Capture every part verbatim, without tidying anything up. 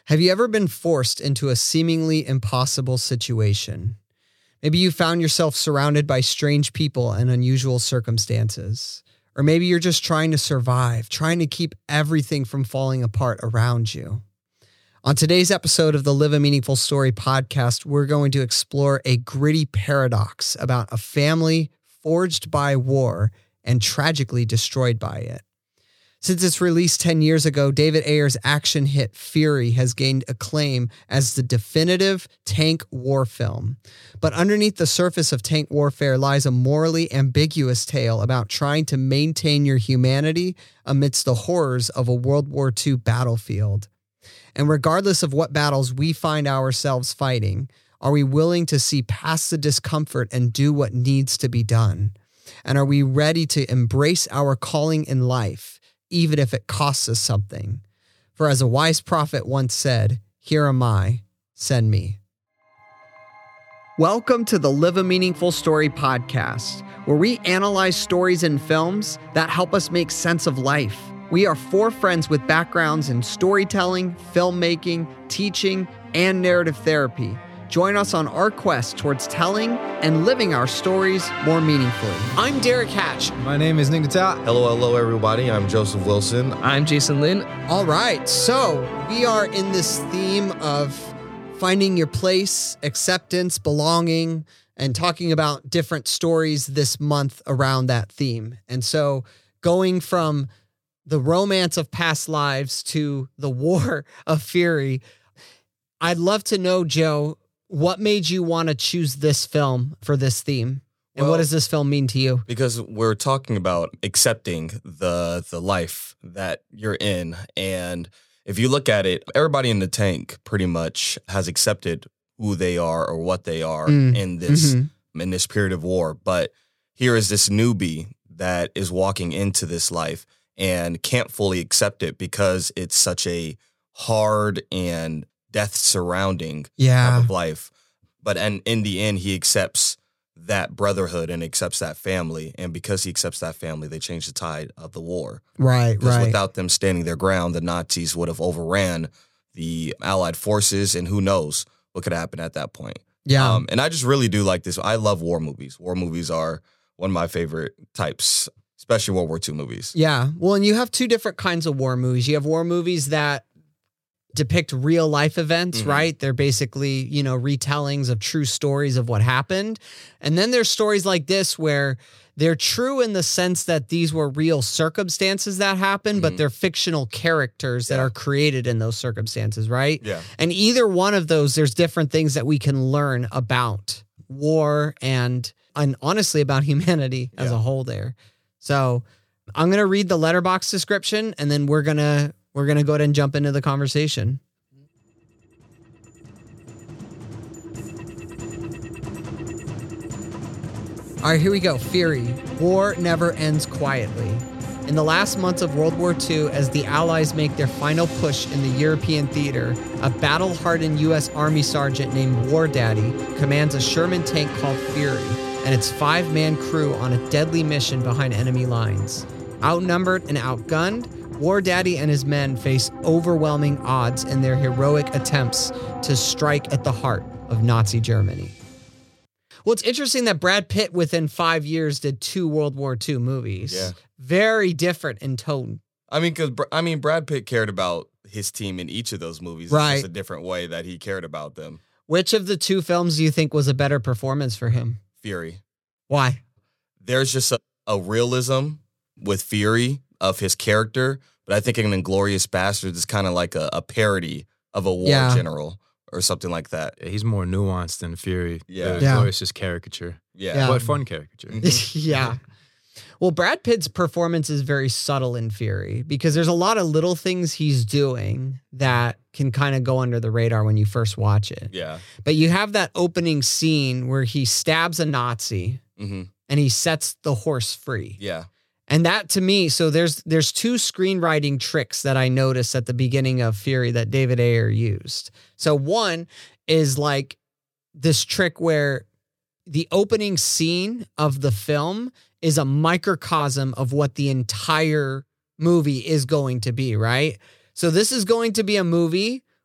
Have you ever been forced into a seemingly impossible situation? Maybe you found yourself surrounded by strange people and unusual circumstances. Or maybe you're just trying to survive, trying to keep everything from falling apart around you. On today's episode of the Live a Meaningful Story podcast, we're going to explore a gritty paradox about a family forged by war and tragically destroyed by it. Since its release ten years ago, David Ayer's action hit Fury has gained acclaim as the definitive tank war film. But underneath the surface of tank warfare lies a morally ambiguous tale about trying to maintain your humanity amidst the horrors of a World War Two battlefield. And regardless of what battles we find ourselves fighting, are we willing to see past the discomfort and do what needs to be done? And are we ready to embrace our calling in life, even if it costs us something? For as a wise prophet once said, "Here am I, send me." Welcome to the Live a Meaningful Story podcast, where we analyze stories and films that help us make sense of life. We are four friends with backgrounds in storytelling, filmmaking, teaching, and narrative therapy. Join us on our quest towards telling and living our stories more meaningfully. I'm Derek Hatch. My name is Nick Natal. Hello, hello, everybody. I'm Joseph Wilson. I'm Jason Lynn. All right, so we are in this theme of finding your place, acceptance, belonging, and talking about different stories this month around that theme. And so going from the romance of past lives to the war of fury, I'd love to know, Joe, what made you want to choose this film for this theme? And Well, what does this film mean to you? Because we're talking about accepting the the life that you're in. And if you look at it, everybody in the tank pretty much has accepted who they are or what they are Mm. in this Mhm. in this period of war. But here is this newbie that is walking into this life and can't fully accept it because it's such a hard and death surrounding Yeah. type of life. But and in the end, he accepts that brotherhood and accepts that family. And because he accepts that family, they change the tide of the war. Right, Because right. without them standing their ground, the Nazis would have overran the Allied forces, and who knows what could happen at that point. yeah. Um, and I just really do like this. I love war movies. War movies are one of my favorite types, especially World War Two movies. Yeah. Well, and you have two different kinds of war movies. You have war movies that depict real life events, Mhm. right? They're basically, you know, retellings of true stories of what happened. And then there's stories like this where they're true in the sense that these were real circumstances that happened, but Mhm. they're fictional characters that Yeah. are created in those circumstances, right? Yeah. And either one of those, there's different things that we can learn about war and, and honestly about humanity as Yeah. a whole there. So I'm going to read the letterbox description and then we're going to we're going to go ahead and jump into the conversation. All right, here we go. Fury. War never ends quietly. In the last months of World War Two, as the Allies make their final push in the European theater, a battle-hardened U S Army sergeant named War Daddy commands a Sherman tank called Fury and its five-man crew on a deadly mission behind enemy lines. Outnumbered and outgunned, War Daddy and his men face overwhelming odds in their heroic attempts to strike at the heart of Nazi Germany. Well, it's interesting that Brad Pitt within five years did two World War Two movies. Yeah. Very different in tone. I mean, because I mean, Brad Pitt cared about his team in each of those movies. Right. It's just a different way that he cared about them. Which of the two films do you think was a better performance for him? Fury. Why? There's just a, a realism with Fury of his character, but I think in Inglourious Basterds is kind of like a, a parody of a war Yeah. general or something like that. Yeah, he's more nuanced than Fury. Yeah. The Yeah. Glorious is just caricature, Yeah. Yeah. but fun caricature. Mhm. Yeah. Well, Brad Pitt's performance is very subtle in Fury because there's a lot of little things he's doing that can kind of go under the radar when you first watch it. Yeah. But you have that opening scene where he stabs a Nazi hmm and he sets the horse free. Yeah. And that to me, so there's there's two screenwriting tricks that I noticed at the beginning of Fury that David Ayer used. So one is like this trick where the opening scene of the film is a microcosm of what the entire movie is going to be, right? So this is going to be a movie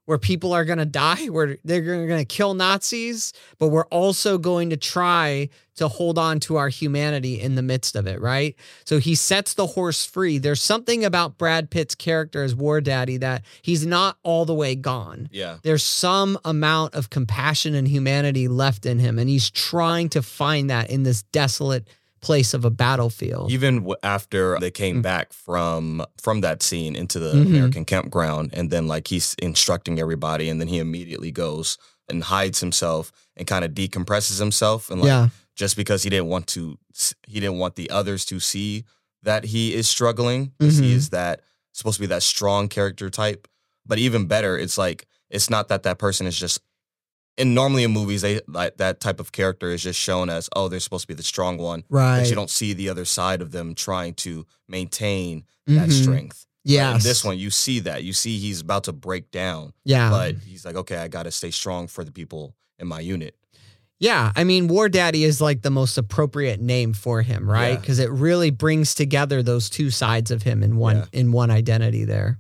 where people are going to die, where they're going to kill Nazis, but we're also going to try to hold on to our humanity in the midst of it, right? So he sets the horse free. There's something about Brad Pitt's character as War Daddy that he's not all the way gone. Yeah. There's some amount of compassion and humanity left in him, and he's trying to find that in this desolate place of a battlefield. Even w- after they came back from from that scene into the Mhm. American campground, and then like he's instructing everybody, and then he immediately goes and hides himself and kind of decompresses himself, and like Yeah. just because he didn't want to, he didn't want the others to see that he is struggling, because he Mhm. is that supposed to be that strong character type. But even better, it's like it's not that that person is just. And normally in movies, they like that type of character is just shown as, oh, they're supposed to be the strong one. Right. But you don't see the other side of them trying to maintain that Mhm. strength. But Yes. in this one, you see that. You see he's about to break down. Yeah. But he's like, okay, I got to stay strong for the people in my unit. Yeah, I mean, War Daddy is like the most appropriate name for him, right? Yeah. Because it really brings together those two sides of him in one Yeah. in one identity there.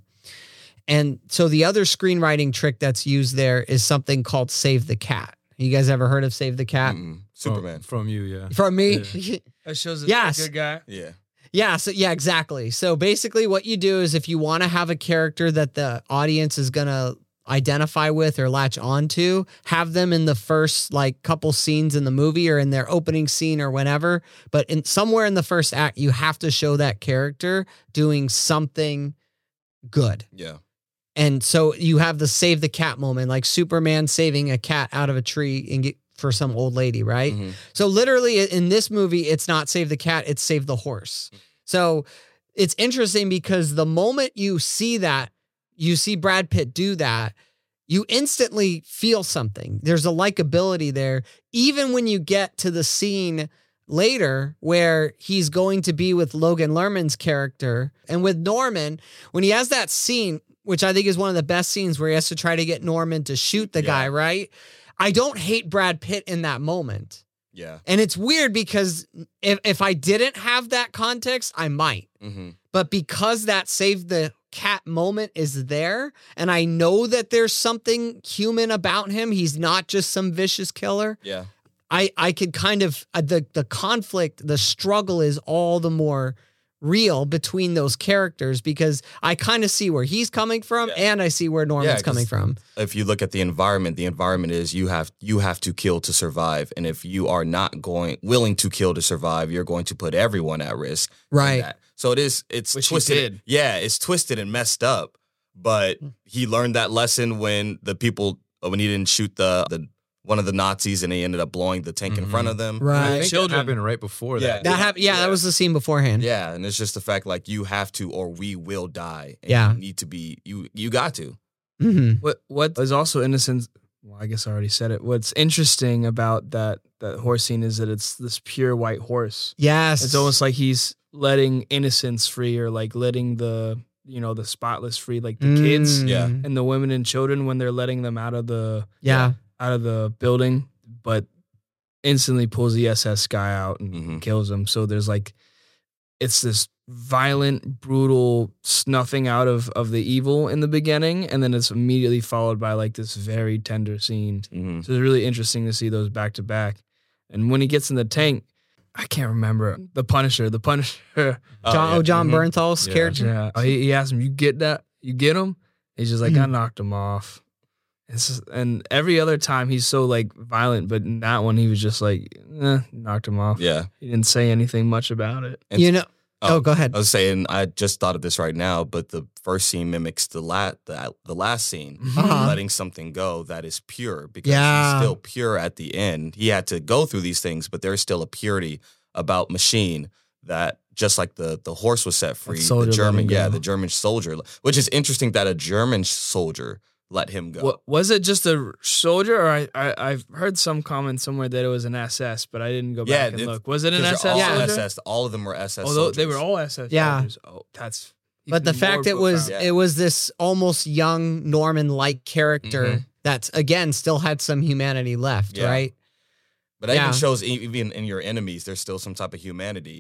And so the other screenwriting trick that's used there is something called Save the Cat. You guys ever heard of Save the Cat? Mm-mm. From- Superman. From, you, yeah. From me? That shows a Yes. good guy. Yeah. Yeah, so yeah, exactly. So basically what you do is if you want to have a character that the audience is going to identify with or latch onto, have them in the first like couple scenes in the movie or in their opening scene or whenever, but in somewhere in the first act you have to show that character doing something good. Yeah. And so you have the save the cat moment, like Superman saving a cat out of a tree and get for some old lady, right? Mhm. So literally in this movie, it's not save the cat, it's save the horse. So it's interesting because the moment you see that, you see Brad Pitt do that, you instantly feel something. There's a likability there. Even when you get to the scene later where he's going to be with Logan Lerman's character and with Norman, when he has that scene, which I think is one of the best scenes where he has to try to get Norman to shoot the Yeah. guy, right? I don't hate Brad Pitt in that moment. Yeah. And it's weird because if, if I didn't have that context, I might. Mm-hmm. But because that save the cat moment is there, and I know that there's something human about him, he's not just some vicious killer. Yeah. I, I could kind of, uh, the, the conflict, the struggle is all the more real between those characters because I kind of see where he's coming from Yeah. and I see where Norman's Yeah, 'cause coming from. If you look at the environment, the environment is you have you have to kill to survive, and if you are not going willing to kill to survive, you're going to put everyone at risk. in Right. that. So it is. It's Which he twisted. did. Yeah, it's twisted and messed up. But he learned that lesson when the people when he didn't shoot the the one of the Nazis and he ended up blowing the tank in Mhm. front of them. I Right. think that Children. happened right before Yeah. that. That happened. Yeah, that was the scene beforehand. Yeah, and it's just the fact like you have to or we will die. And Yeah. you need to be you you got to. hmm What what is also innocent? Well, I guess I already said it. What's interesting about that that horse scene is that it's this pure white horse. Yes. It's almost like he's letting innocence free, or like letting the you know the spotless free, like the kids Mm. Yeah. and the women and children when they're letting them out of the Yeah. out of the building, but instantly pulls the S S guy out and Mhm. kills him. So there's like, it's this violent, brutal snuffing out of, of the evil in the beginning. And then it's immediately followed by like this very tender scene. hmm So it's really interesting to see those back to back. And when he gets in the tank, I can't remember the Punisher, the Punisher. John, oh, yeah. John Mhm. Bernthal's Yeah. character. Yeah. Oh, he, he asked him, you get that? You get him? He's just like, Mhm. I knocked him off. It's just- and every other time he's so like violent, but in that one he was just like, eh, knocked him off. Yeah. He didn't say anything much about it. And- You know. Oh, Oh, go ahead. I was saying, I just thought of this right now, but the first scene mimics the la- the, the last scene, Uh-huh. letting something go that is pure because Yeah. he's still pure at the end. He had to go through these things, but there's still a purity about Machine that just like the the horse was set free, soldier the let German, him yeah, go. the German soldier, which is interesting that a German soldier let him go. What, was it just a soldier, or I, I I've heard some comment somewhere that it was an S S, but I didn't go Yeah, back and it's- look. Was it an 'Cause S S? they're all Yeah. soldier? S S. All of them were S S. Although they were soldiers. all S S. Yeah. soldiers. Oh, that's. But the even fact more it was profound. Yeah. it was this almost young Norman like character Mhm. that again still had some humanity left, Yeah. right? But that Yeah. even shows e- even in your enemies, there's still some type of humanity.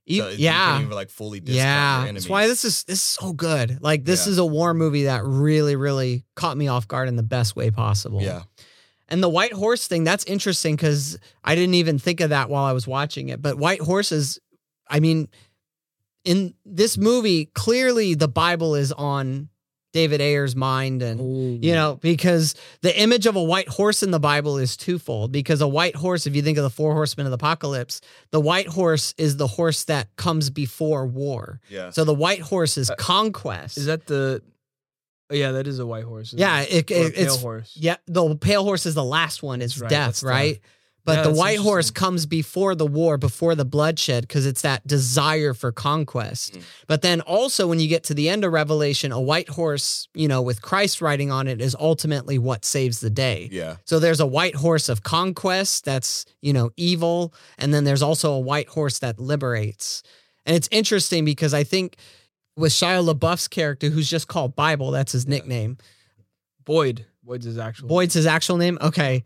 E- So you yeah. can't even like fully discount Yeah, your enemies. that's why this is this is so good. Like this Yeah. is a war movie that really, really caught me off guard in the best way possible. Yeah. And the White Horse thing, that's interesting because I didn't even think of that while I was watching it. But White Horses, I mean, in this movie, clearly the Bible is on David Ayer's mind, and Ooh. you know, because the image of a white horse in the Bible is twofold. Because a white horse, if you think of the four horsemen of the apocalypse, the white horse is the horse that comes before war. Yeah. So the white horse is conquest. Is that the? Oh, yeah, that is a white horse. isn't Yeah, it? it, Or a it- pale it's horse. yeah. The pale horse is the last one. It's That's right, death, that's right? death. But Yeah, the that's white horse interesting. comes before the war, before the bloodshed, because it's that desire for conquest. Mm. But then also when you get to the end of Revelation, a white horse, you know, with Christ riding on it is ultimately what saves the day. Yeah. So there's a white horse of conquest that's, you know, evil. And then there's also a white horse that liberates. And it's interesting because I think with Shia LaBeouf's character, who's just called Bible, that's his nickname. Boyd. Boyd's his actual. Boyd's his actual name? Okay.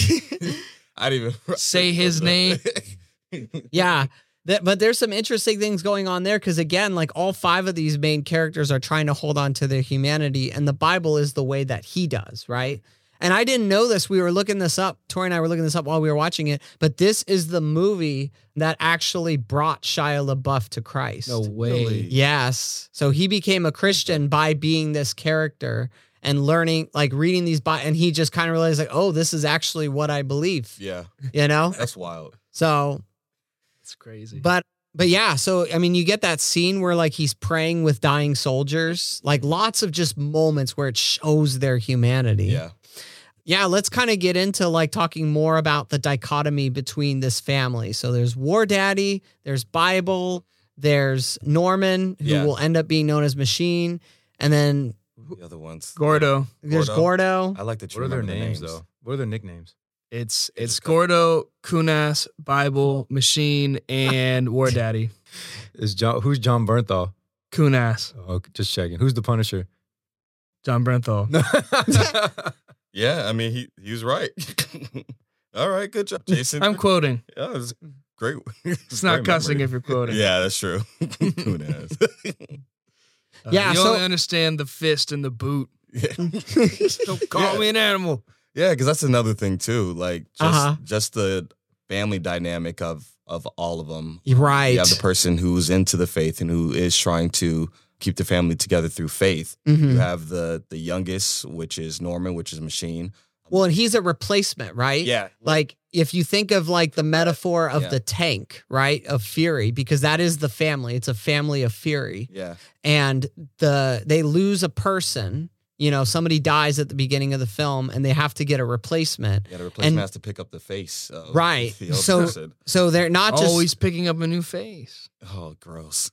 I didn't even Say his name. Yeah. That, but there's some interesting things going on there because, again, like all five of these main characters are trying to hold on to their humanity, and the Bible is the way that he does, right? And I didn't know this. We were looking this up. Tori and I were looking this up while we were watching it, but this is the movie that actually brought Shia LaBeouf to Christ. No way. Really? Yes. So he became a Christian by being this character and learning, like reading these, Bi- and he just kind of realized, like, oh, this is actually what I believe, Yeah. you know? That's wild. So, It's crazy. but, but yeah, so, I mean, you get that scene where like he's praying with dying soldiers, like lots of just moments where it shows their humanity. Yeah. Yeah, let's kind of get into like talking more about the dichotomy between this family. So there's War Daddy, there's Bible, there's Norman, who Yeah. will end up being known as Machine, and then The other ones. Gordo. there's Gordo. Gordo. I like that you What are their remember the names, though? What are their nicknames? It's It it's just- Gordo, Kunas, Bible, Machine, and War Daddy. Is John? Who's John Bernthal? Kunas. Oh, just checking. Who's the Punisher? John Brenthal. Yeah, I mean he he was right. All right, good job, Jason. I'm quoting. Yeah, it's great. It's not cussing if you're quoting. Yeah, that's true. Who knows? Uh, Yeah, You so- only understand the fist and the boot. yeah, Don't call Yeah. me an animal. yeah, because that's another thing too. Like just Uh-huh. just the family dynamic of of all of them. Right. You have the person who's into the faith and who is trying to keep the family together through faith. Mhm. You have the the youngest, which is Norman, which is Machine. Well, and he's a replacement, right? Yeah, Like if you think of like the metaphor of Yeah. the tank, right? Of Fury, because that is the family. It's a family of Fury. yeah, And the they lose a person, you know, somebody dies at the beginning of the film and they have to get a replacement. yeah. The replacement And- has to pick up the face. Of Right. The other So- person. So they're not just Always picking up a new face. Oh, gross.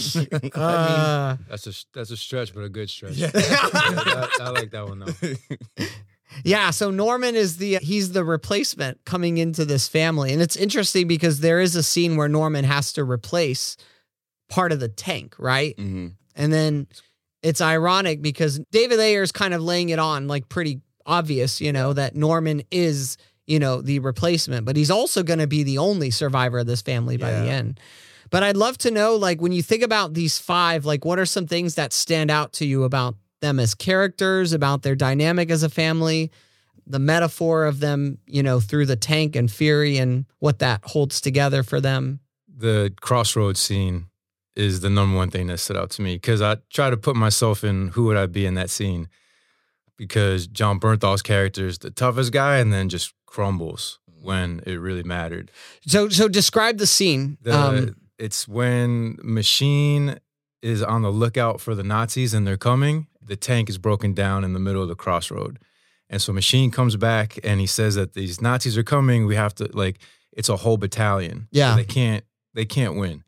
uh, That's a that's a stretch, but a good stretch. Yeah. that- I like that one though. yeah, so Norman is the he's the replacement coming into this family. And it's interesting because there is a scene where Norman has to replace part of the tank, right? Mhm. And then it's ironic because David Ayer's kind of laying it on like pretty obvious, you know, that Norman is, you know, the replacement, but he's also going to be the only survivor of this family by the Yeah. end. But I'd love to know, like, when you think about these five, like, what are some things that stand out to you about them as characters, about their dynamic as a family, the metaphor of them, you know, through the tank and Fury and what that holds together for them? The crossroads scene is the number one thing that stood out to me because I try to put myself in who would I be in that scene because John Bernthal's character is the toughest guy and then just crumbles when it really mattered. So, so describe the scene. The, um, it's when Machine is on the lookout for the Nazis and they're coming. The tank is broken down in the middle of the crossroad. And so Machine comes back and he says that these Nazis are coming. We have to, like, it's a whole battalion. Yeah. So they can't, they can't win.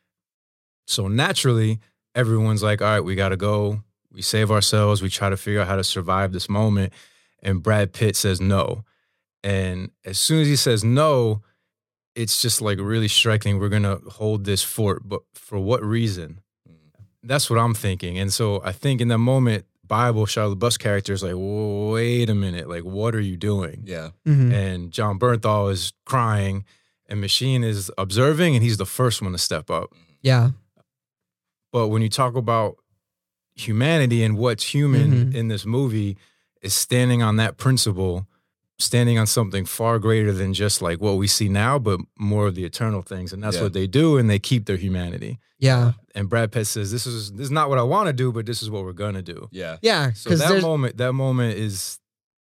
So naturally, everyone's like, all right, we got to go. We save ourselves. We try to figure out how to survive this moment. And Brad Pitt says no. And as soon as he says no, it's just like really striking. We're going to hold this fort, but for what reason? That's what I'm thinking. And so I think in that moment, Bible, Shia LaBeouf's character is like, wait a minute, like, what are you doing? Yeah. mhm. And John Bernthal is crying and Machine is observing, and he's the first one to step up. Yeah. But when you talk about humanity and what's human Mhm. in this movie is standing on that principle, standing on something far greater than just like what we see now, but more of the eternal things. And that's Yeah. what they do, and they keep their humanity. Yeah. And Brad Pitt says, "This is this is not what I want to do, but this is what we're gonna do." Yeah. Yeah. So Because that there's, moment, that moment is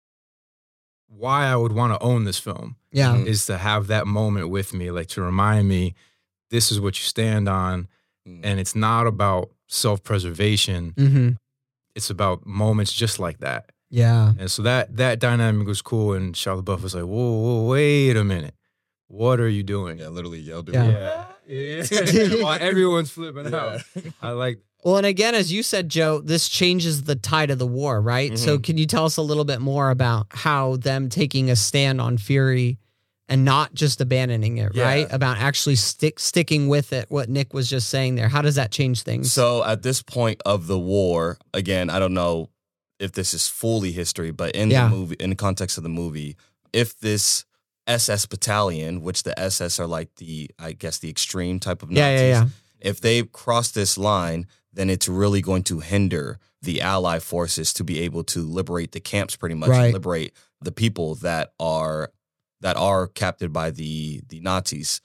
why I would want to own this film. yeah. Mhm. Is to have that moment with me, like to remind me, this is what you stand on, Mhm. and it's not about self-preservation. Mm-hmm. It's about moments just like that. Yeah. And so that that dynamic was cool. And Shia LaBeouf was like, whoa, whoa, wait a minute. What are you doing? Yeah, literally yelled at Yeah. me. Yeah. While everyone's flipping out. Yeah. I like Well, and again, as you said, Joe, this changes the tide of the war, right? So, Mhm. can you tell us a little bit more about how them taking a stand on Fury and not just abandoning it, Yeah. right? About actually stick sticking with it. What Nick was just saying there. How does that change things? So at this point of the war, again, I don't know if this is fully history, but in Yeah. the movie, in the context of the movie, if this S S battalion, which the S S are like the, I guess, the extreme type of Nazis, yeah, yeah, yeah. if they cross this line, then it's really going to hinder the Allied forces to be able to liberate the camps, pretty much, Right. and liberate the people that are that are captured by the the Nazis.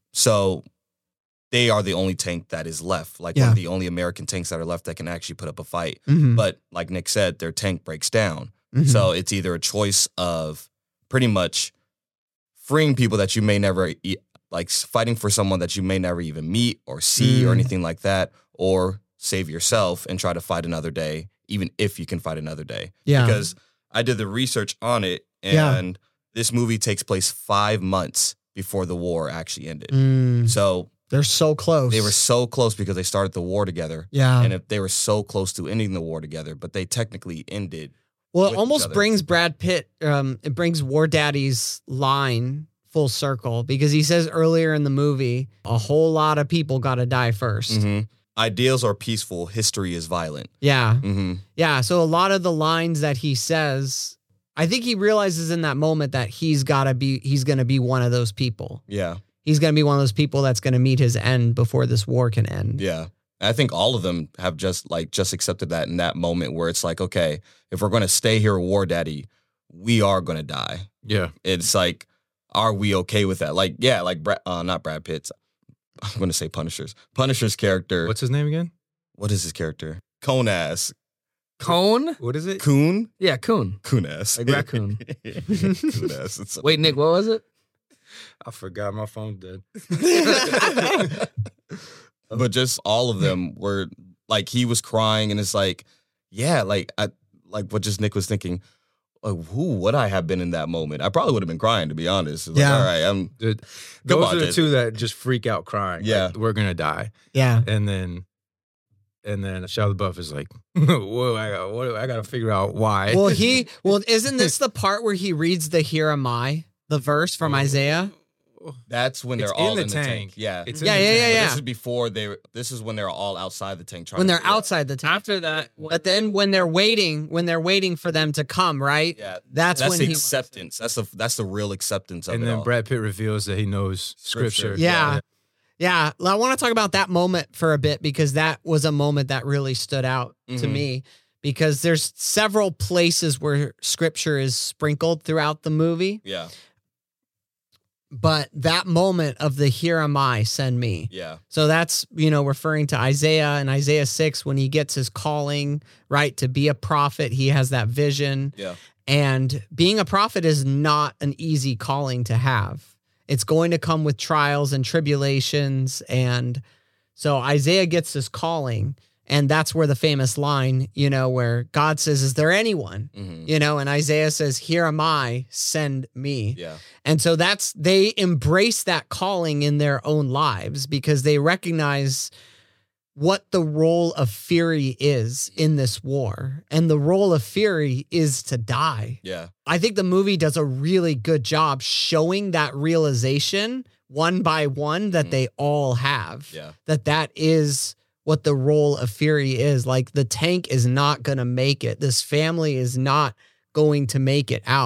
So they are the only tank that is left, like one Yeah. of the only American tanks that are left that can actually put up a fight. Mhm. But like Nick said, their tank breaks down. Mhm. So it's either a choice of pretty much freeing people that you may never, e- like fighting for someone that you may never even meet or see or Mm. anything like that, or save yourself and try to fight another day, even if you can fight another day. yeah. Because I did the research on it, Yeah. and this movie takes place five months before the war actually ended. Mm, So they're so close. they were so close because they started the war together. Yeah. And if they were so close to ending the war together, but they technically ended. Well, with it each almost other. brings Brad Pitt, um, it brings War Daddy's line full circle because he says earlier in the movie, a whole lot of people got to die 1st Mhm. Ideals are peaceful. History is violent. Yeah. hmm Yeah. So a lot of the lines that he says, I think he realizes in that moment that he's got to be, he's going to be one of those people. Yeah. He's going to be one of those people that's going to meet his end before this war can end. Yeah. I think all of them have just like just accepted that in that moment where it's like, okay, if we're going to stay here, War Daddy, we are going to die. yeah. It's like, are we okay with that? Like, yeah, like Brad, uh, not Brad Pitt's. I'm going to say Punisher's. Punisher's character. What's his name again? What is his character? Conass. Cone? What is it? Coon? Yeah, coon. Coonass. Like raccoon. Coonass. It's- Wait, Nick, what was it? I forgot, my phone's dead. but just all of them were like, he was crying, and it's like, yeah, like I like what just Nick was thinking. Like, who would I have been in that moment? I probably would have been crying, to be honest. It's like, Yeah. all right, I'm. Dude, Come those on, are the dude. two that just freak out crying. Yeah. Like, we're gonna die. Yeah. And then and then Shia LaBeouf is like, whoa, I got what I gotta figure out why. Well, he, well, isn't this the part where he reads the Here Am I, the verse from Isaiah? That's when they're It's in all the in the tank. tank. Yeah, It's Yeah, in the yeah, tank. yeah, But yeah. This is before they. were- This is when they're all outside the tank trying. When to they're figure out- outside the tank. After that, But then when they're waiting, when they're waiting for them to come, right? Yeah, That's, that's when the he, acceptance. That's the that's the real acceptance of And it then all. Brad Pitt reveals that he knows scripture. Scripture. Yeah. Yeah. I want to talk about that moment for a bit because that was a moment that really stood out to Mhm. me because there's several places where scripture is sprinkled throughout the movie. Yeah, But that moment of the here am I, send me. yeah, So that's, you know, referring to Isaiah and Isaiah six when he gets his calling, right, to be a prophet. He has that vision. yeah. And being a prophet is not an easy calling to have. It's going to come with trials and tribulations. And so Isaiah gets this calling. And that's where the famous line, you know, where God says, is there anyone? hmm You know, and Isaiah says, here am I, send me. yeah, And so that's, they embrace that calling in their own lives because they recognize what the role of Fury is in this war. And the role of Fury is to die. yeah, I think the movie does a really good job showing that realization one by one that Mhm. they all have. yeah. That that is what the role of Fury is. Like the tank is not going to make it. This family is not going to make it out.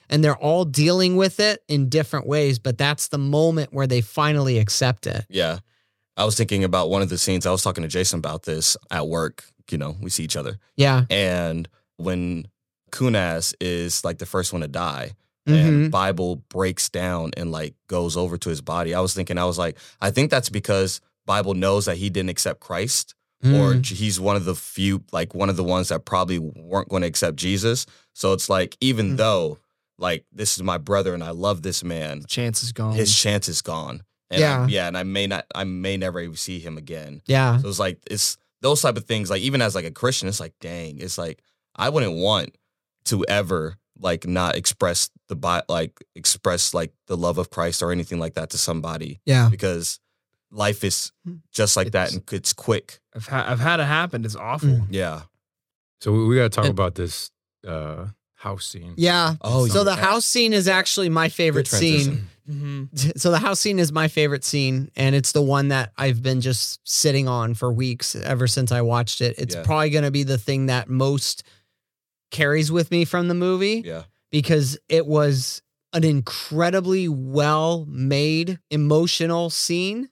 and they're all dealing with it in different ways, but that's the moment where they finally accept it. Yeah. I was thinking about one of the scenes. I was talking to Jason about this at work. You know, we see each other. Yeah. And when Kunaz is like the first one to die, Mhm. and Bible breaks down and like goes over to his body, I was thinking, I was like, I think that's because Bible knows that he didn't accept Christ. Or Mm. he's one of the few, like one of the ones that probably weren't going to accept Jesus. So it's like, even Mm. though, like, this is my brother and I love this man, Chance is gone. his chance is gone. And Yeah. I, yeah, and I may not, I may never even see him again. Yeah. So it's like, it's those type of things. Like, even as like a Christian, it's like, dang, it's like, I wouldn't want to ever like not express the bi- like express like the love of Christ or anything like that to somebody, Yeah. because life is just like that, It's- and it's quick. I've, ha- I've had it happen. It's awful. Mm. Yeah. So we, we got to talk And- about this uh, house scene. Yeah. Oh, So the yeah. house scene is actually my favorite Good scene. transition. Mm-hmm. So the house scene is my favorite scene, and it's the one that I've been just sitting on for weeks ever since I watched it. It's Yeah. probably going to be the thing that most carries with me from the movie Yeah. because it was an incredibly well made emotional scene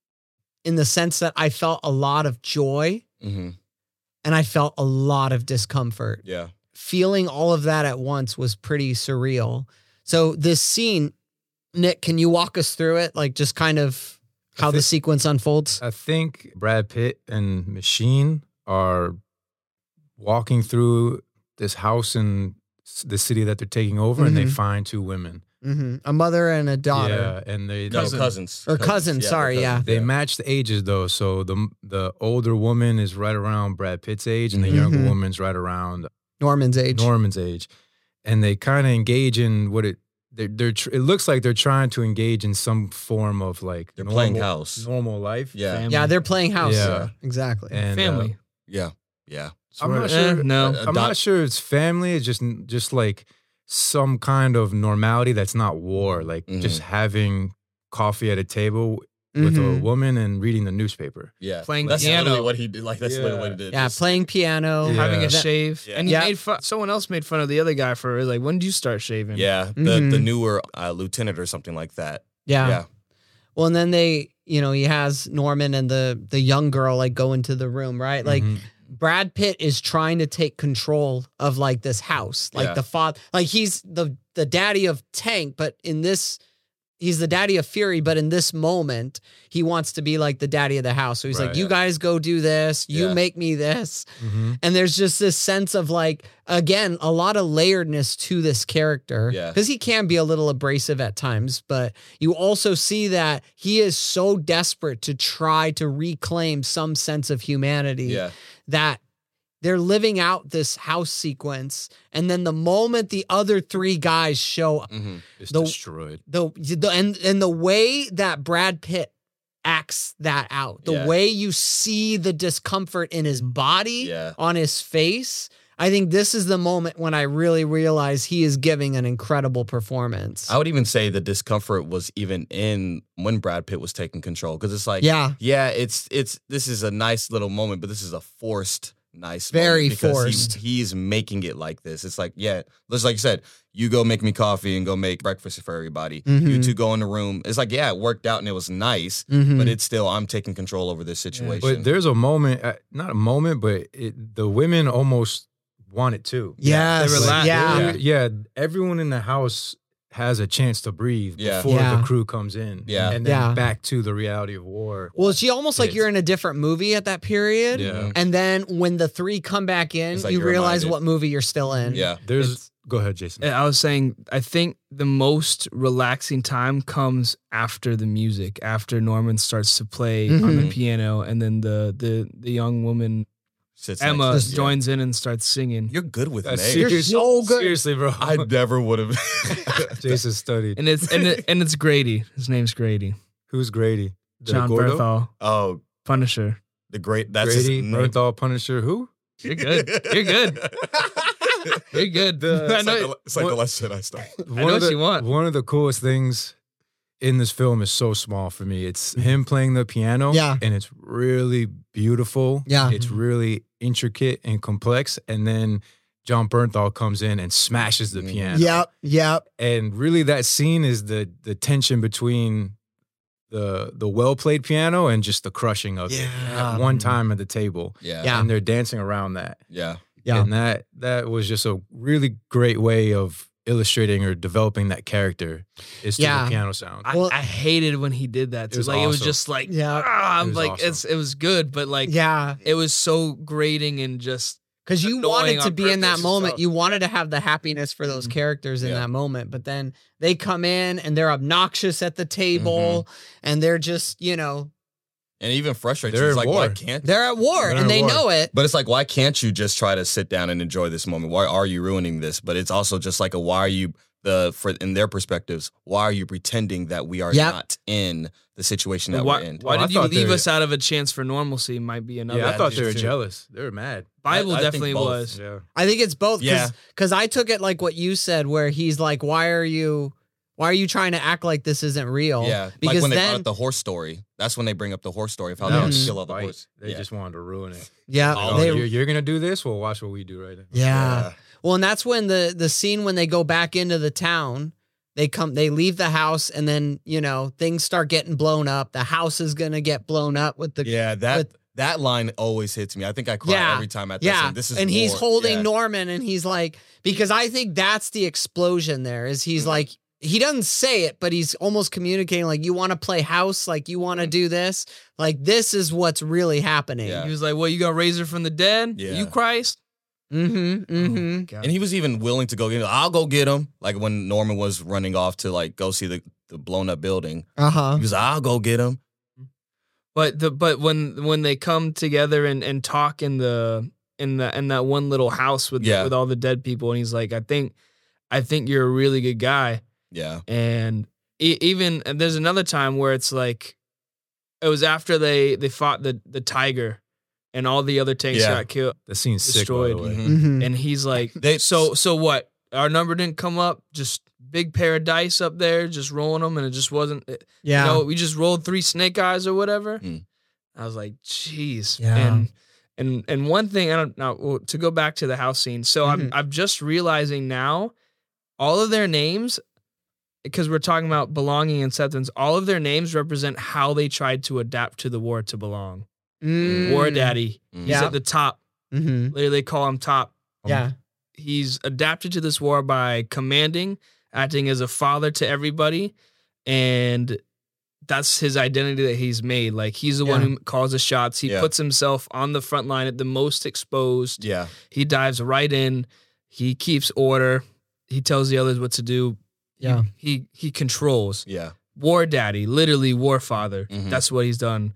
in the sense that I felt a lot of joy Mm-hmm. and I felt a lot of discomfort. Yeah. Feeling all of that at once was pretty surreal. So this scene, Nick, can you walk us through it? Like just kind of how the think- sequence unfolds? I think Brad Pitt and Machine are walking through this house in s- the city that they're taking over, and they Mhm. find two women. hmm A mother and a daughter. Yeah, and they No, Cousin. cousins. Or cousin, Yeah, sorry, they're yeah. cousins. they match the ages though. So the the older woman is right around Brad Pitt's age, and the younger Mhm. woman's right around Norman's age. Norman's age, and they kind of engage in what it they're, they're tr- it looks like they're trying to engage in some form of like They're normal, playing house. normal life. Yeah. Family. yeah, they're playing house. Yeah. Exactly. and uh, Family. Yeah. Yeah. I'm not Sort of- sure. eh, no. Uh, I'm adopt- not sure it's family. It's just just like some kind of normality that's not war. Like Mhm. just having coffee at a table with a Mhm. woman and reading the newspaper. Yeah. Playing that's piano. literally what he did. Like, that's literally Yeah. what he did. Yeah, Just- playing piano. Yeah. Having a That- shave. Yeah. And you Yeah. made fun, someone else made fun of the other guy for like, when did you start shaving? Yeah. The, Mhm. the newer uh, lieutenant or something like that. Yeah. Yeah. Well, and then they, you know, he has Norman and the the young girl like go into the room, right? Like Mhm. Brad Pitt is trying to take control of like this house, like Yeah. the father, like he's the the daddy of Tank, but in this, he's the daddy of Fury. But in this moment, he wants to be like the daddy of the house. So he's like, Right. "You guys go do this. You Yeah. make me this." Mhm. And there's just this sense of like, again, a lot of layeredness to this character. Yeah. Because he can be a little abrasive at times, but you also see that he is so desperate to try to reclaim some sense of humanity Yeah. that they're living out this house sequence. And then the moment the other three guys show up, Mm-hmm. It's The- destroyed. the, the and and the way that Brad Pitt acts that out, the Yeah. way you see the discomfort in his body, Yeah. on his face, I think this is the moment when I really realize he is giving an incredible performance. I would even say the discomfort was even in when Brad Pitt was taking control, because it's like, yeah, yeah, it's it's this is a nice little moment, but this is a forced nice Very moment because forced. He, he's making it like this. It's like, yeah, just like you said, you go make me coffee and go make breakfast for everybody. You Mhm. two go in the room. It's like, yeah, it worked out and it was nice, Mhm. but it's still, I'm taking control over this situation. But there's a moment, uh, not a moment, but it, the women almost want it too. Yes, They relax. yeah. They're- yeah, everyone in the house has a chance to breathe Yeah. before Yeah. the crew comes in. Yeah. And then Yeah. back to the reality of war. Well, it's almost like It's- you're in a different movie at that period. Yeah. And then when the three come back in, It's like you you're realize reminded. what movie you're still in. yeah. There's It's- go ahead, Jason. I was saying, I think the most relaxing time comes after the music, after Norman starts to play on the Mhm. piano, and then the the the young woman Sits Emma next to- yeah. joins in and starts singing. You're good with That's names. You're serious- so good. Seriously, bro. I never would have. Jason studied. And it's and it, and it's Grady. His name's Grady. Who's Grady? The John Gordo? Berthal, Oh, Punisher. the great. That's Grady, his name. Bernthal, Punisher. Who? You're good. You're good. You're good. The- I It's know. like, the, it's like the what- last shit I start. One know of what the, you want. One of the coolest things in this film is so small for me. It's him playing the piano. Yeah. And it's really beautiful. Yeah. It's really intricate and complex. And then John Bernthal comes in and smashes the piano. Yep, yep. And really that scene is the the tension between the the well-played piano and just the crushing of it Yeah. at one time at the table. Yeah. Yeah. And they're dancing around that. Yeah. Yeah. And that that was just a really great way of illustrating or developing that character is through Yeah. the piano sound. I, Well- I hated when he did that. Too. It was like it was awesome. just like Yeah. ah, I'm It was like awesome. it's it was good, but like Yeah. it was so grating and just Because you annoying wanted to on be in that purpose. moment. So- You wanted to have the happiness for those Mhm. characters in Yeah. that moment. But then they come in and they're obnoxious at the table and they're just, you know, And even frustrated. They're It's at like, why war. can't they're at war They're and at they war. know it. But it's like, why can't you just try to sit down and enjoy this moment? Why are you ruining this? But it's also just like a why are you the for in their perspectives, why are you pretending that we are Yep. not in the situation that why, we're in? why Oh, I did you thought leave they- us out of a chance for normalcy? Might be another. yeah, I Yeah, thought just they were too. jealous. They were mad. Bible I- I think definitely both. was. Yeah. I think it's both. Yeah. Because I took it like what you said, where he's like, why are you, why are you trying to act like this isn't real? Yeah, Because like when they brought then, up the horse story. That's when they bring up the horse story of how That they was Mhm. kill all the spite. horse. They yeah. just wanted to ruin it. yeah, Oh, Oh, they, you're, you're gonna do this? Well, watch what we do right now. yeah. Well, and that's when the the scene when they go back into the town, they come, they leave the house, and then you know things start getting blown up. The house is gonna get blown up with the Yeah, that with- that line always hits me. I think I cry Yeah. every time at this. yeah, And this is and he's war. holding Yeah. Norman, and he's like, because I think that's the explosion. There is he's like. He doesn't say it, but he's almost communicating like, you want to play house? Like, you want to do this? Like, this is what's really happening. Yeah. He was like, "Well, you gonna raise her from the dead? Yeah. You Christ?" Mm-hmm. Mm-hmm. God. And he was even willing to go get him. I'll go get him. Like when Norman was running off to like go see the, the blown up building. Uh-huh. He was like, I'll go get him. But the but when when they come together and, and talk in the in the in that one little house with Yeah. with all the dead people, and he's like, "I think I think you're a really good guy." Yeah. And e- even and there's another time where it's like it was after they they fought the the tiger and all the other tanks Yeah. got killed, The scene's sick, by the Destroyed. way. Mhm. Mm-hmm. and he's like, They "So so what? Our number didn't come up. Just big pair of dice up there, just rolling them, and it just wasn't. It, Yeah. You know, we just rolled three snake eyes or whatever." Mm. I was like, "Jeez." Yeah. And and and one thing I don't know, well, to go back to the house scene. So Mhm. I'm I'm just realizing now, all of their names, because we're talking about belonging and acceptance, all of their names represent how they tried to adapt to the war to belong. Mm. War Daddy, Mhm. he's Yeah. at the top. Mm-hmm. They they call him top. Yeah. He's adapted to this war by commanding, acting as a father to everybody, and that's his identity that he's made. Like he's the one Yeah. who calls the shots. He Yeah. puts himself on the front line at the most exposed. Yeah. He dives right in. He keeps order. He tells the others what to do. Yeah. He he controls. Yeah. War daddy, literally war father. Mhm. That's what he's done.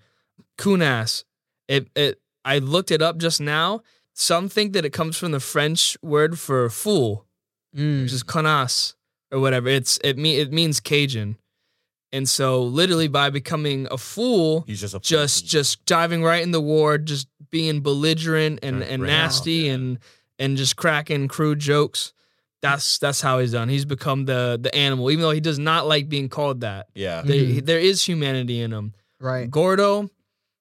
Kunas. It it I looked it up just now. Some think that it comes from the French word for fool, Mm. which is connasse or whatever. It's it mean it means Cajun. And so literally by becoming a fool, He's just a just just diving right in the war, just being belligerent and, Right, and right. nasty Yeah. and and just cracking crude jokes. That's that's how he's done. He's become the the animal, even though he does not like being called that. Yeah. There, Mhm. there is humanity in him. Right. Gordo,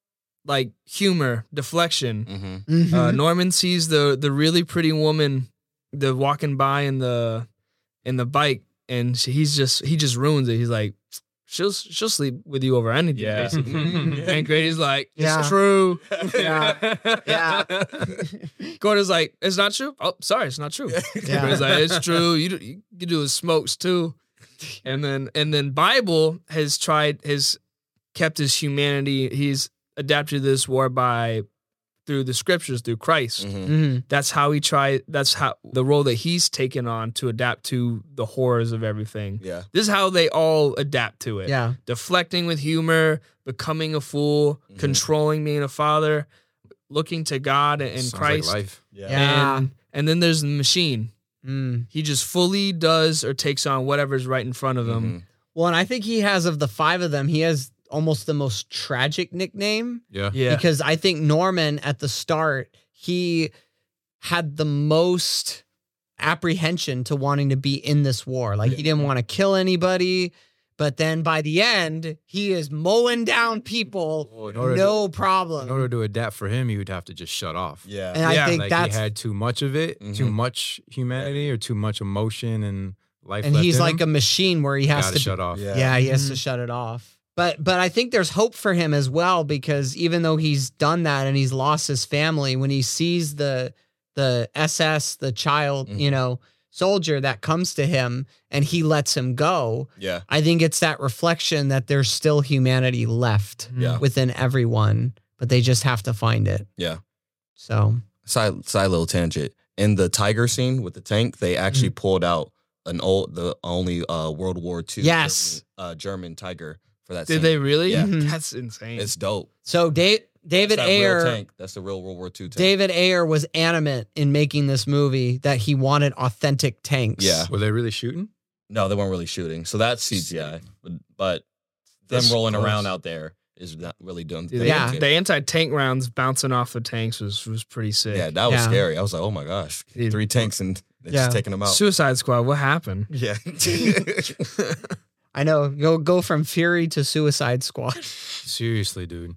like humor, deflection. Mm-hmm. Mhm. Uh, Norman sees the the really pretty woman, the walking by in the in the bike, and she, he's just he just ruins it. He's like, she'll she'll sleep with you over anything. Yeah. basically. And Grady's like, it's Yeah. true. Yeah. Yeah. Gordo's like, it's not true. Oh, sorry, it's not true. Yeah. Grady's like, it's true. You do, you can do his smokes too. And then and then Bible has tried has kept his humanity. He's adapted to this war by through the scriptures, through Christ. Mm-hmm. Mhm. That's how he tried. That's how the role that he's taken on to adapt to the horrors of everything. Yeah. This is how they all adapt to it. Yeah. Deflecting with humor, becoming a fool, Mhm. controlling being a father, looking to God and Sounds like Christ. life. Yeah. Yeah. And, and then there's the machine. Mm. He just fully does or takes on whatever's right in front of him. Mhm. Well, and I think he has, of the five of them, he has almost the most tragic nickname. Yeah. Yeah. Because I think Norman at the start, he had the most apprehension to wanting to be in this war. Like he didn't want to kill anybody, But then by the end, he is mowing down people, Well, in order no to, problem. in order to adapt for him, he would have to just shut off. Yeah. and I Yeah, think like that's he had too much of it, too Mhm. much humanity, or too much emotion and life. and left he's in like him. a machine where he has Gotta to shut off. Yeah. Yeah, he has Mhm. to shut it off. But but I think there's hope for him as well, because even though he's done that and he's lost his family, when he sees the the S S, the child, Mhm. you know, soldier that comes to him and he lets him go, Yeah. I think it's that reflection that there's still humanity left Yeah. within everyone, but they just have to find it. Yeah. So Side side little tangent. In the tiger scene with the tank, they actually pulled out an old the only uh, World War Two Yes. German, uh, German tiger for that. Did scene. they really? Yeah. Mhm. That's insane. It's dope. so Dave, David That's that real Ayer tank. That's the real World War Two tank. David Ayer was animate in making this movie that he wanted authentic tanks. Yeah. Were they really shooting? No, they weren't really shooting. So that's C G I. But, but them That's rolling close. around out there is not really doing. Dude, the the, Yeah. kid. the anti-tank rounds bouncing off the tanks was was pretty sick. Yeah, that was Yeah. scary. I was like, oh my gosh, Dude. three tanks and they're Yeah. just taking them out. Suicide Squad, what happened? Yeah. I know. Go go from Fury to Suicide Squad. Seriously, dude.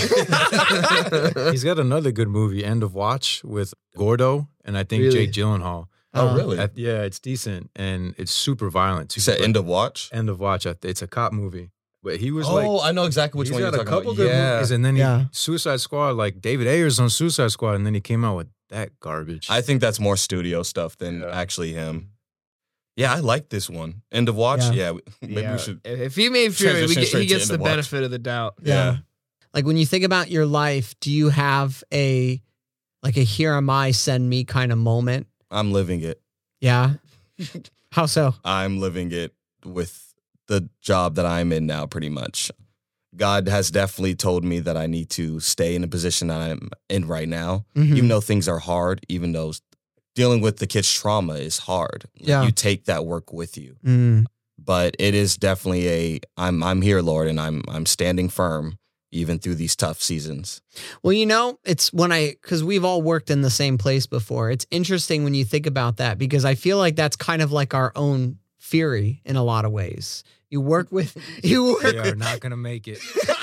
He's got another good movie, End of Watch, with Gordo and I think Really? Jake Gyllenhaal. Oh, Uh, really? That- yeah, it's decent and it's super violent too. You said but end of watch? End of Watch. I th- It's a cop movie, but he was Oh, like, I know exactly which he's one you're got a talking couple about. good Yeah. movies, and then he Yeah. Suicide Squad. Like David Ayer's on Suicide Squad, and then he came out with that garbage. I think that's more studio stuff than Yeah. actually him. Yeah, I like this one. End of watch? Yeah. Yeah, we- maybe Yeah. we should. If if he made Fury, we Transition get, straight he to gets End the of Watch. benefit of the doubt. Yeah. Like when you think about your life, do you have a like a here am I, send me kind of moment? I'm living it. Yeah. How so? I'm living it with the job that I'm in now, pretty much. God has definitely told me that I need to stay in the position that I'm in right now, Mhm. even though things are hard, even though dealing with the kid's trauma is hard. Yeah. You take that work with you. Mm. But it is definitely a I'm I'm here, Lord, and I'm I'm standing firm even through these tough seasons. Well, you know, it's when I, because we've all worked in the same place before. It's interesting when you think about that, because I feel like that's kind of like our own Fury in a lot of ways. You work with, you work they are with, not gonna make it.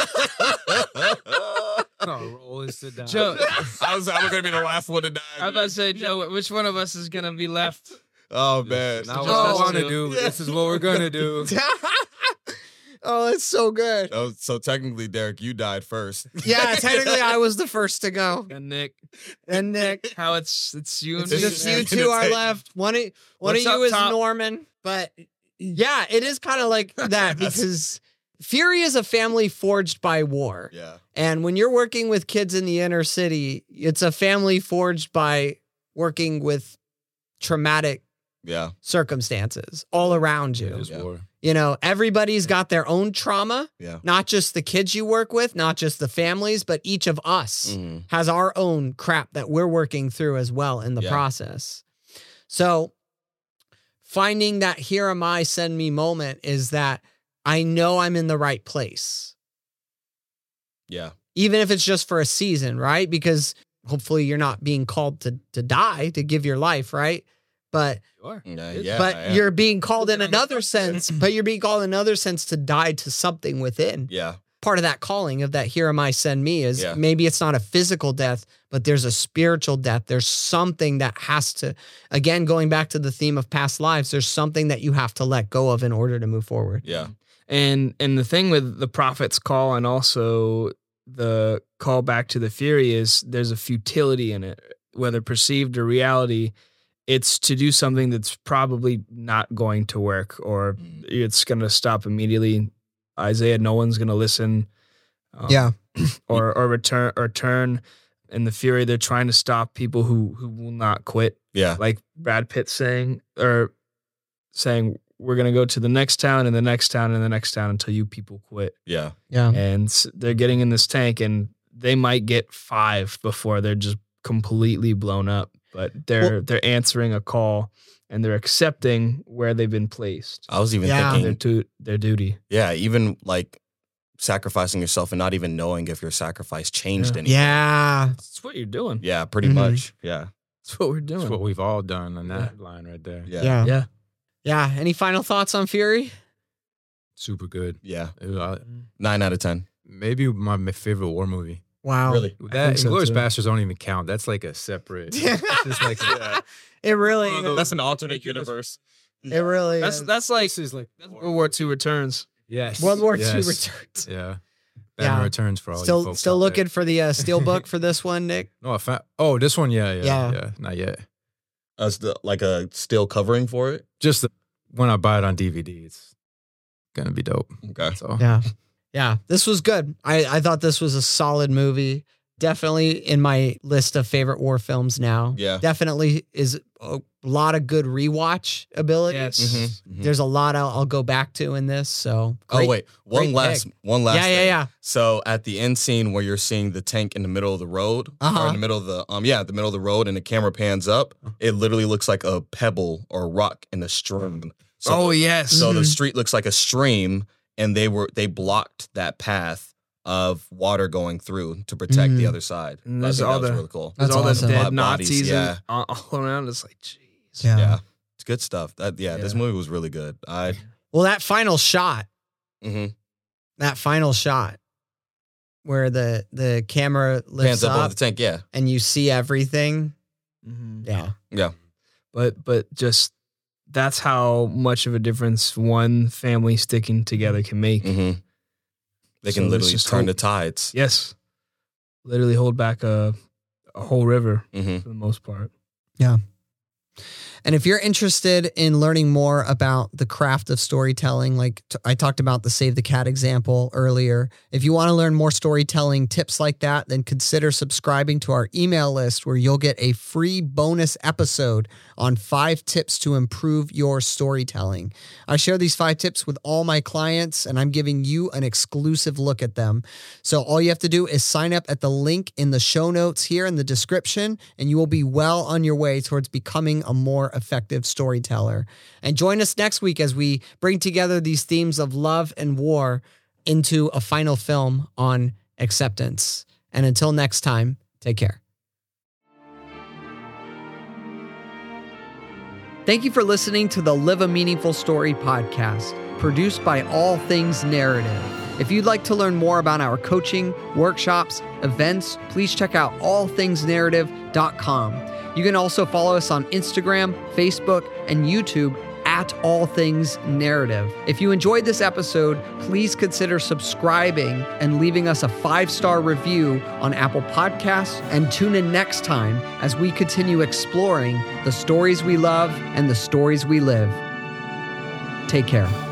Oh, roll and sit down. Joe, I was I'm gonna be the last one to die. I was about to say, Joe, which one of us is gonna be left? Oh man. Now Just what I us want to two. do. This is what we're gonna do. oh, it's so good. Oh, so technically, Derek, you died first. Yeah, technically I was the first to go. And Nick, And Nick, how it's it's you and It's it's me. just man. you two are Take- left. One of, one What's of you up, is top? Norman, but yeah, it is kind of like that because Fury is a family forged by war. Yeah. And when you're working with kids in the inner city, it's a family forged by working with traumatic Yeah. circumstances all around It you. is Yeah. war. You know, everybody's got their own trauma, Yeah. not just the kids you work with, not just the families, but each of us Mhm. has our own crap that we're working through as well in the Yeah. process. So finding that here am I, send me moment is that I know I'm in the right place. Yeah. Even if it's just for a season, right? Because hopefully you're not being called to to die, to give your life, right? But Sure. Yeah. It's- yeah but yeah. you're being called in another sense, but you're being called in another sense to die to something within. Yeah. Part of that calling of that here am I, send me is Yeah. maybe it's not a physical death, but there's a spiritual death. There's something that has to, again, going back to the theme of past lives, there's something that you have to let go of in order to move forward. Yeah. And and the thing with the prophet's call and also the call back to the Fury is there's a futility in it, whether perceived or reality. It's to do something that's probably not going to work, or Mm. it's going to stop immediately. Isaiah, no one's going to listen. um, Yeah. or or return or turn. In the Fury, they're trying to stop people who who will not quit. Yeah. Like Brad Pitt saying, or saying, we're going to go to the next town and the next town and the next town until you people quit. Yeah. Yeah. And s- they're getting in this tank and they might get five before they're just completely blown up. But they're Well- they're answering a call and they're accepting where they've been placed. I was even Yeah. thinking, Their tu- their duty. yeah, even like sacrificing yourself and not even knowing if your sacrifice changed Yeah. anything. Yeah. That's what you're doing. Yeah, pretty Mhm. much. Yeah. That's what we're doing. That's what we've all done on that line right there. Yeah. Yeah. yeah. Yeah. Any final thoughts on Fury? super good. Yeah, It was, uh, nine out of ten. maybe my, my favorite war movie. Wow. Really? That think so, Inglourious too. Bastards don't even count. That's like a separate. It's just like Yeah. It really One of those- That's an alternate universe. it really That's is. that's like this is like that's World War Two returns. yes, World War yes. Two returns. Yeah, Yeah. Batman Returns for all you Still folks still out looking there. for the uh, steel book for this one, Nick. No, I found. Oh, this one, yeah, yeah, Yeah. yeah, not yet. As the like a steel covering for it. Just the, when I buy it on D V D, it's gonna be dope. Okay. So Yeah. Yeah. This was good. I, I thought this was a solid movie. Definitely in my list of favorite war films now. Yeah. Definitely is a lot of good rewatch ability. Yes. Mhm. There's a lot I'll, I'll go back to in this. So Oh great- wait, one great last, pick. one last. yeah, yeah, thing. yeah. So at the end scene where you're seeing the tank in the middle of the road, Uh-huh. or in the middle of the um, yeah, the middle of the road, and the camera pans up, it literally looks like a pebble or rock in a stream. So, Oh yes. so the Mhm. street looks like a stream, and they were they blocked that path of water going through to protect the Mhm. other side. And I there's think all that was the- really cool. There's That's all awesome. the dead Bo- bodies, Nazis yeah. and all all around. It's like, jeez. Yeah. Yeah, it's good stuff. That yeah, this Yeah. movie was really good. I Well, that final shot, mhm. that final shot where the, the camera lifts Pans up, up, over the tank. Yeah, and you see everything. Mhm. Yeah. yeah. But but just that's how much of a difference one family sticking together can make. hmm They So can let's literally just turn hope- the tides. Yes. Literally hold back a a whole river hmm for the most part. And if you're interested in learning more about the craft of storytelling, like t- I talked about the Save the Cat example earlier, if you want to learn more storytelling tips like that, then consider subscribing to our email list where you'll get a free bonus episode on five tips to improve your storytelling. I share these five tips with all my clients, and I'm giving you an exclusive look at them. So all you have to do is sign up at the link in the show notes here in the description, and you will be well on your way towards becoming a more effective storyteller. And join us next week as we bring together these themes of love and war into a final film on acceptance. And until next time, take care. Thank you for listening to the Live a Meaningful Story podcast, produced by All Things Narrative. If you'd like to learn more about our coaching, workshops, events, please check out all things narrative dot com. You can also follow us on Instagram, Facebook, and YouTube at All Things Narrative. If you enjoyed this episode, please consider subscribing and leaving us a five-star review on Apple Podcasts, and tune in next time as we continue exploring the stories we love and the stories we live. Take care.